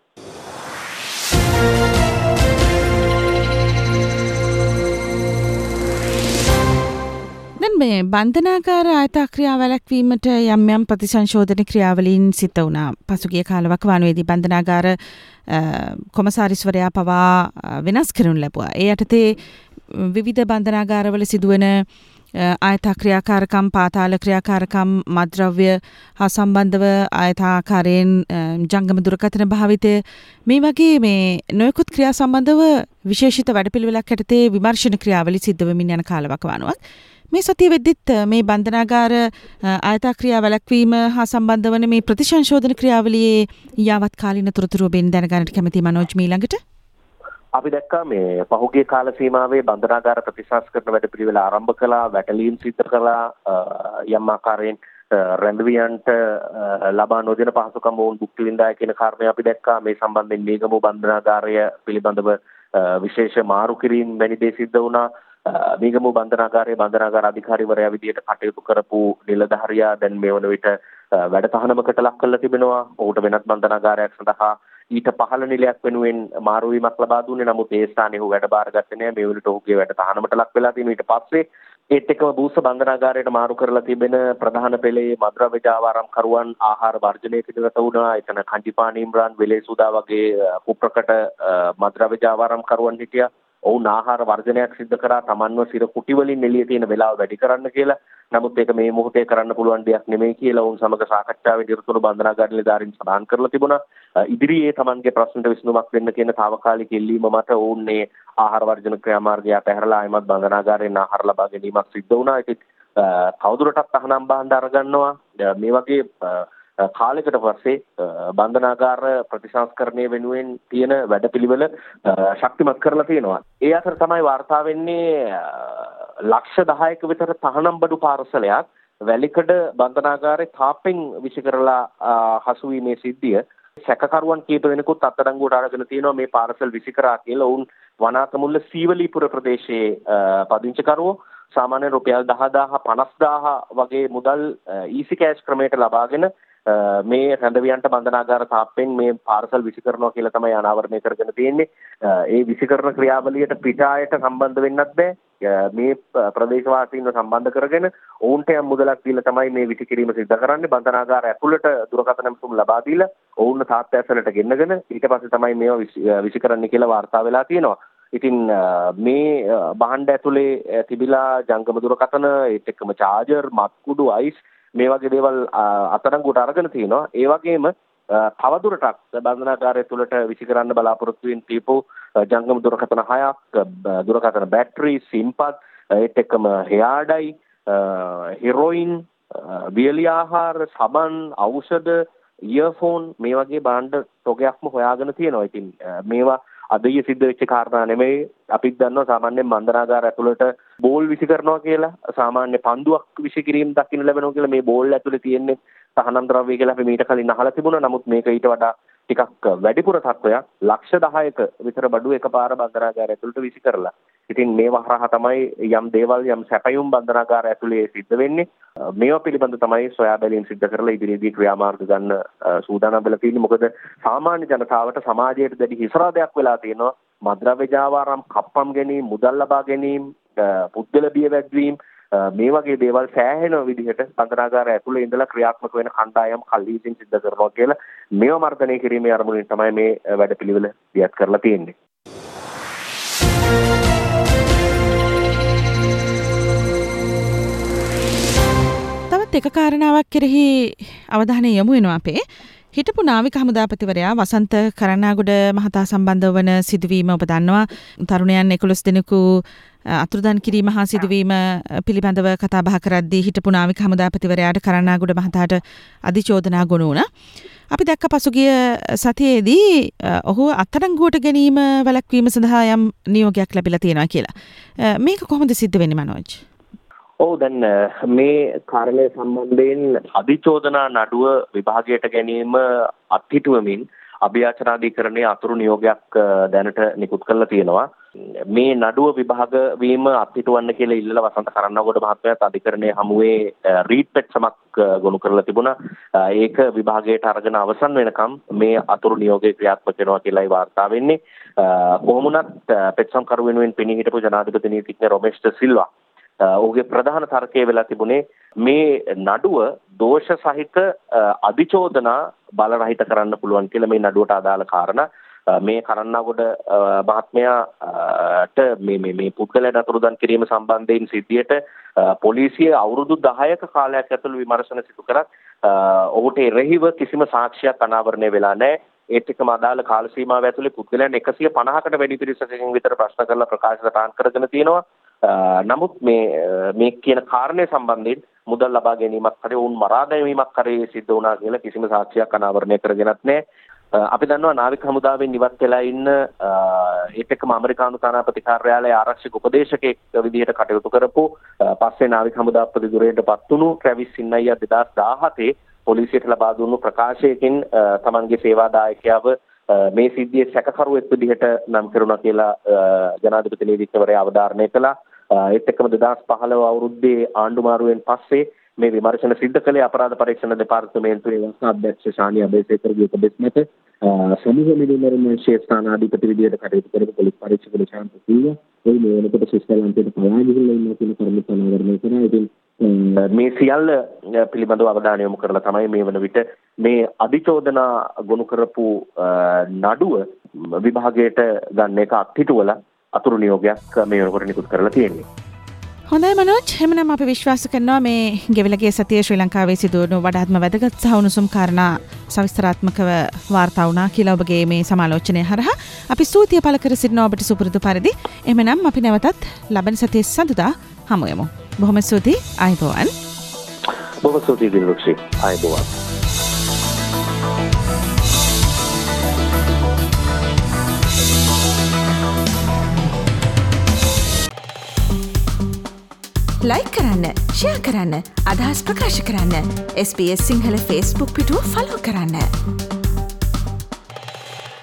දැන් මේ බන්ධනාගාර ආයත ක්‍රියා වැළැක්වීමට යම් යම් ප්‍රතිසංශෝධන ක්‍රියාවලින් සිද්ධ වුණා. පසුගිය කාලවකවානුවේදී බන්ධනාගාර කොමසාරිස්වරයා පවා වෙනස් කරනු ලැබුවා. ඒ යටතේ විවිධ බන්ධනාගාරවල සිදුවන ආයත ක්‍රියාකාරකම්, පාතාල ක්‍රියාකාරකම්, මද්‍රව්‍ය හා සම්බන්ධව ආයතාකාරයෙන් ජංගම දුරකථන භාවිතය මේ වගේ මේ නොයෙකුත් ක්‍රියා සම්බන්ධව විශේෂිත වැඩපිළිවෙලක් යටතේ විමර්ශන ක්‍රියාවලි සිද්ධ වෙමින් යන කාලවකවානුවක්. මේ සතිය වෙද්දිත් මේ බන්ධනාගාර ආයත ක්‍රියා වැළැක්වීම හා සම්බන්ධ වන මේ ප්‍රතිසංශෝධන ක්‍රියාවලියේ යාවත් කාලීන තොරතුරු ඔබෙන් දැනගන්නට කැමති මනෝජ් මීළඟට. අපි දැක්කා මේ පහුගිය කාල සීමාවේ බන්ධනාගාර ප්‍රතිසංස්කරණ වැඩපිළිවෙල ආරම්භ කළා, වැටලීම් සිදු කළා, යම් ආකාරයෙන් රැඳවියන්ට ලබා නොදෙන පහසුකම් වුන් භුක්ති විඳා කියන කාරණය අපි දැක්කා. මේ සම්බන්ධයෙන් මේගම බන්ධනාගාරය පිළිබඳව විශේෂ මාරු කිරීම වැනි දේ සිද්ධ වුණා. මේගම බන්ධනාගාරයේ බන්ධනාගාර අධිකාරිවරයා විදියට කටයුතු කරපු නිලධාරියා දැන් මේ වන විට වැඩ තහනමකට ලක් කරලා තිබෙනවා. ඔහුට වෙනත් බන්ධනාගාරයක් සඳහා ඊට පහළ නිලයක් වෙනුවෙන් මාරු වීමක් ලබා දුන්නේ. නමුත් ඒ ස්ථානයේ ඔහු වැඩ බාරගත්තේ නැහැ. මේ වෙලට ඔහුගේ වැඩ තහනමට ලක් වෙලා තියෙන. ඊට පස්සේ ඒත් එක්කම බූස්ස බන්ධනාගාරයට මාරු කරලා තිබෙන ප්‍රධාන පෙළේ මද්‍රව්‍ය ජාවාරම්කරුවන් ආහාර වර්ජනය පිළිවෙත වුණා. එතන කංජිපාන ඉම්රාන් වෙලේසුදා වගේ කුප්‍රකට මද්‍රව්‍ය ජාවාරම්කරුවන් හිටියා. ඔවුන් ආහාර වර්ජනයක් සිදු කරා තමන්ව සිර කුටි වලින් එළිය තියෙන වෙලාව වැඩි කරන්න කියලා. නමුත් ඒක මේ මොහොතේ කරන්න පුළුවන් දෙයක් නෙමෙයි කියලා ඔවුන් සමග සාකච්ඡාවේ නිරතුරු බන්ධනාගාර නිලධාරීන් සඳහන් කරලා තිබුණා. ඉදිරියේ තමන්ගේ ප්‍රශ්නට විසඳුමක් දෙන්න කියන తాවකාලික ඉල්ලීම මත ඔවුන් මේ ආහාර වර්ජන ක්‍රියාමාර්ගය අතහැරලා ආයමත් බන්ධනාගාරයෙන් ආහාර ලබා ගැනීමක් සිද්ධ වුණා. ඒක තවදුරටත් අහනම් බහන්ද අරගන්නවා. මේ වගේ කාලයකට පස්සේ බන්ධනාගාර ප්‍රතිසංස්කරණය වෙනුවෙන් තියෙන වැඩපිළිවෙල ශක්තිමත් කරලා තියෙනවා. ඒ අතර තමයි වාර්තා වෙන්නේ ලක්ෂ දහයක විතර තහනම් බඩු පාර්සලයක් වැලිකඩ බන්ධනාගාරේ තාපෙන් විසි කරලා හසු වීමේ සිද්ධිය සැකකරුවන් කීප දෙනෙකුත් අත්අඩංගුවට අරගෙන තියෙනවා. මේ පාර්සල් විසි කරා කියලා ඔවුන් වනාතමුල්ල සීවලීපුර ප්‍රදේශයේ පදිංචිකරුවෝ සාමාන්‍ය රුපියල් දහදාහ පනස්දාහ වගේ මුදල් ඊසි කෑෂ් ක්‍රමයට ලබාගෙන මේ රැඳවියන්ට බන්ධනාගාර තාප්පෙන් මේ පාර්සල් විසි කරනවා කියලා තමයි අනාවරණය කරගෙන තියෙන්නේ. ඒ විසි කරන ක්‍රියාවලියට පිටායට සම්බන්ධ වෙන්නත් බෑ. මේ ප්‍රදේශවාසීන්ව සම්බන්ධ කරගෙන ඔවුන්ට යම් මුදලක් දීලා තමයි මේ විසි කිරීම සිදු කරන්නේ. බන්ධනාගාර ඇතුළට දුරකථන ඇමතුම් ලබා දීලා ඔවුන් තාප්පය ඇසලට ගෙන්නගෙන ඊට පස්සේ තමයි මේවා විසි කරන්නේ කියලා වාර්තා වෙලා තියෙනවා. ඉතින් මේ භාණ්ඩ ඇතුලේ තිබිලා ජංගම දුරකථන ඒත් එක්කම චාර්ජර්, මත්කුඩු, අයිස් මේ වගේ දේවල් අත්අඩංගුවට අරගෙන තිනවා. ඒ වගේම තවදුරටත් බන්ධනාගාරය තුළට විසි කරන්න බලාපොරොත්තු වෙන තීපෝ ජංගම දුරකථන හයක්, දුරකථන බැටරි, සිම්පත්, ඒත් එක්කම හෙයාඩයි, හෙරොයින්, වියලි ආහාර, සබන්, ඖෂධ, ඉයර්ෆෝන් මේ වගේ භාණ්ඩ තොගයක්ම හොයාගෙන තියෙනවා. ඉතින් මේවා අදය සිද්ධ වෙච්ච කාරණා නෙමෙයි. අපිත් දන්නවා සාමාන්‍යයෙන් බන්ධනාගාර ඇතුළට බෝල් විසි කරනවා කියලා, සාමාන්‍ය පන්දුවක් විසි කිරීම දකින්න ලැබෙනවා කියලා. මේ බෝල් ඇතුලේ තියෙන්නේ තහනම් ද්‍රව්‍ය කියලා අපි මීට කලින් අහලා තිබුණා. නමුත් මේක ඊට වඩා ටිකක් වැඩිපුර තත්වයක්. ලක්ෂ දහයක විතර බඩු එකපාර බන්ධනාගාර ඇතුළට විසි කරලා. ඉතින් මේවා හරහා තමයි යම් දේවල් යම් සැපයුම් බන්ධනාගාර ඇතුලේ සිද්ධ වෙන්නේ. මේවා පිළිබඳ තමයි සොයා බැලීම් සිද්ධ කරලා ඉදිරියේදී ක්‍රියාමාර්ග ගන්න සූදානම් වෙලා තියෙන්නේ. මොකද සාමාන්‍ය ජනතාවට සමාජයට දැඩි හිසරාදයක් වෙලා තියෙනවා. මද්‍රව්‍ය ජාවාරම් කප්පම් ගැනීම, මුදල් ලබා ගැනීම, පුද්ගල බිය වැඩිවීම මේ වගේ දේවල් සෑහෙන විදිහට බන්ධනාගාර ඇතුලේ ඉඳලා ක්‍රියාත්මක වෙන කණ්ඩායම් කල්ලීසින් සිද්ධ කරනවා කියලා මේව මර්ධනය කිරීමේ අරමුණින් තමයි මේ වැඩපිළිවෙල දියත් කරලා තියෙන්නේ. තවත් එක කාරණාවක් කෙරෙහි අවධානය යොමු වෙනවා අපේ. හිටපු නාවික හමුදාපතිවරයා වසන්ත කරණාගොඩ මහතා සම්බන්ධ වන සිදුවීම ඔබ දන්නවා. තරුණයන් එකොළොස් දෙනෙකු අතුරුදන් කිරීම හා සිදුවීම පිළිබඳව කතා බහ කරද්දී හිටපු නාවික හමුදාපතිවරයාට කරණාගොඩ මහතාට අධිචෝදනා ගොනු වුණා. අපි දැක්ක පසුගිය සතියේදී ඔහු අත්අඩංගුවට ගැනීම වැළැක්වීම සඳහා යම් නියෝගයක් ලැබිලා තියෙනවා කියලා. මේක කොහොමද සිද්ධ වෙන්නේ මනෝජ්? ඔව් දැන් මේ කාරණය සම්බන්ධයෙන් අධිචෝදනා නඩුව විභාගයට ගැනීම අත්හිටුවමින් අභියාචනාධිකරණයේ අතුරු නියෝගයක් දැනට නිකුත් කරලා තියෙනවා. මේ නඩුව විභාග වීම අත්හිටුවන්න කියලා ඉල්ලලා වසන්ත කරණාගොඩ මහත්මයාත් අධිකරණයේ හමුවේ රීඩ් පෙට්සමක් ගොනු කරලා තිබුණා. ඒක විභාගයට අරගෙන අවසන් වෙනකම් මේ අතුරු නියෝගය ක්‍රියාත්මක වෙනවා කියලායි වාර්තා වෙන්නේ. කොහොම වුණත් පෙට්සම් කරු වෙනුවෙන් පෙනී හිටපු ජනාධිපති නීතිඥ රොමේෂ් ද සිල්වා ඔහුගේ ප්‍රධාන තර්කය වෙලා තිබුණේ මේ නඩුව දෝෂ සහිත අධිචෝදනා බලරහිත කරන්න පුළුවන් කියලා. මේ නඩුවට අදාළ කාරණා මේ කරණාගොඩ මහත්මයාට මේ මේ මේ පුද්ගලයන් අතුරුදන් කිරීම සම්බන්ධයෙන් සිද්ධියට පොලිසිය අවුරුදු දහයක කාලයක් ඇතුළත විමර්ශන සිදු කරත් ඔහුට එරෙහිව කිසිම සාක්ෂියක් අනාවරණය වෙලා නැහැ. ඒත් එක්කම අදාළ කාල සීමාව ඇතුළේ පුද්ගලයන් එකසිය පනහකට වැඩි පිරිසකින් විතර ප්‍රශ්න කරලා ප්‍රකාශ සටහන් කරගෙන තියෙනවා. නමුත් මේ මේ කියන කාරණේ සම්බන්ධයෙන් මුදල් ලබා ගැනීමක් හරි වුන් මරා දැමීමක් හරි සිද්ධ වුණා කියලා කිසිම සාක්ෂියක් අනාවරණය කරගෙනත් නැහැ. අපි දන්නවා නාවික හමුදාවෙන් ඉවත් වෙලා ඉන්න ඒත් එක්කම ඇමරිකානු තානාපති කාර්යාලයේ ආරක්ෂක උපදේශකයෙක් විදිහට කටයුතු කරපු පස්සේ නාවික හමුදාපති ධුරයටපත් වුණු ට්‍රැවිස් සින්නයියා දෙදාස් දාහතේ පොලිසියට ලබා දුන්නු ප්‍රකාශයකින් තමන්ගේ සේවාදායකයව මේ සිද්ධියේ සැකකරුවෙක් විදිහට නම් කරුණා කියලා ජනාධිපති නීතිඥවරයා අවධාරණය කළා. ඒත් එක්කම දෙදාස් පහළොව අවුරුද්දේ ආණ්ඩු මාරුවෙන් පස්සේ මේ විමර්ශන සිද්ධ කළේ අපරාධ පරීක්ෂණ දෙපාර්තමේන්තුවේ වසා අධ්‍යක්ෂ ශානි අබේසේකරගේ උපදෙස් මත සමූහ නිලධාරීන් ශේෂ්ඨානාධිපති විදිහට කටයුතු කරපු පොලිස් පරීක්ෂක නිශාන්ත සිල්වා ඒ වෙනකොට ශ්‍රීලංකාවට පලා ගිහිල්ලා ඉන්න කියන කරුණු අනාවරණය කරා. ඉතින් මේ සියල්ල පිළිබඳව අවධානය යොමු කරලා තමයි මේ වන විට මේ අධිචෝදනා ගොනු කරපු නඩුව විභාගයට ගන්න එක අත්හිටුවලා අතුරු නියෝගයක් මේ වෙනකොට නිකුත් කරලා තියෙන්නේ. හොඳයි මනෝජ්, එහෙමනම් අපි විශ්වාස කරනවා මේ ගෙවිලගේ සතියේ ශ්‍රී ලංකාවේ සිදුවුණු වඩාත්ම වැදගත් සහ උණුසුම් කාරණා සවිස්තරාත්මකව වාර්තා වුණා කියලා ඔබගේ මේ සමාලෝචනය හරහා අපි ස්තුතිය පළ කර සිටිනවා ඔබට සුපුරුදු පරිදි. එහෙමනම් අපි නැවතත් ලබන සතියේ සඳුදා හමු යමු. බොහොම ස්තුතියි. ආයුබෝවන්. බොහොම ස්තුතියි දිලුක්ෂි. ආයුබෝවන්. ලයික් කරන්න, ෂෙයා කරන්න, අදහස් ප්‍රකාශ කරන්න. S B S Sinhala Facebook පිටුව ෆලෝ කරන්න.